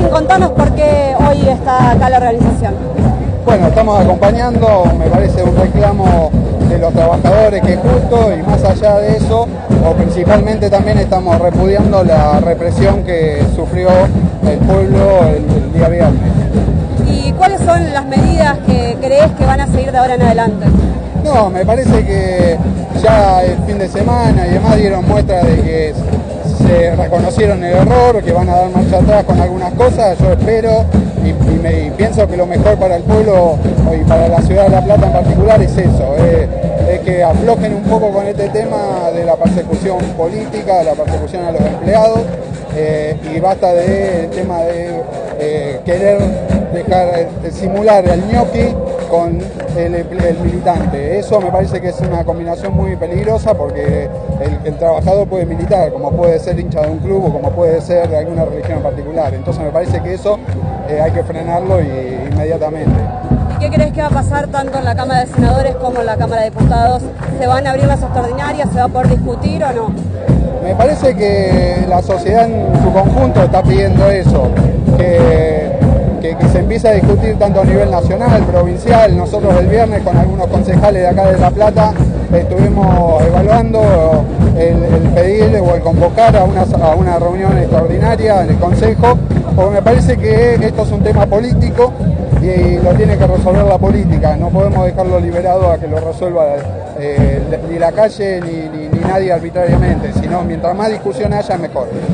Sebastián, contanos por qué hoy está acá la organización. Bueno, estamos acompañando, me parece un reclamo de los trabajadores que es justo, y más allá de eso, o principalmente también estamos repudiando la represión que sufrió el pueblo el día viernes. ¿Y cuáles son las medidas que crees que van a seguir de ahora en adelante? No, me parece que ya el fin de semana y demás dieron muestra de que se reconocieron el error, que van a dar marcha atrás con algunas cosas. Yo espero y pienso que lo mejor para el pueblo y para la ciudad de La Plata en particular es eso, es que aflojen un poco con este tema de la persecución política, de la persecución a los empleados, y basta del tema de querer dejar simular el ñoqui con el militante. Eso me parece que es una combinación muy peligrosa, porque el trabajador puede militar, como puede ser hincha de un club o como puede ser de alguna religión en particular. Entonces me parece que eso hay que frenarlo inmediatamente. ¿Y qué crees que va a pasar tanto en la Cámara de Senadores como en la Cámara de Diputados? ¿Se van a abrir las extraordinarias? ¿Se va a poder discutir o no? Me parece que la sociedad en su conjunto está pidiendo eso, que se empiece a discutir tanto a nivel nacional, provincial. Nosotros el viernes con algunos concejales de acá de La Plata estuvimos evaluando el pedir o el convocar a una reunión extraordinaria en el Consejo, porque me parece que esto es un tema político y lo tiene que resolver la política. No podemos dejarlo liberado a que lo resuelva ni la calle ni nadie arbitrariamente, sino mientras más discusión haya, mejor.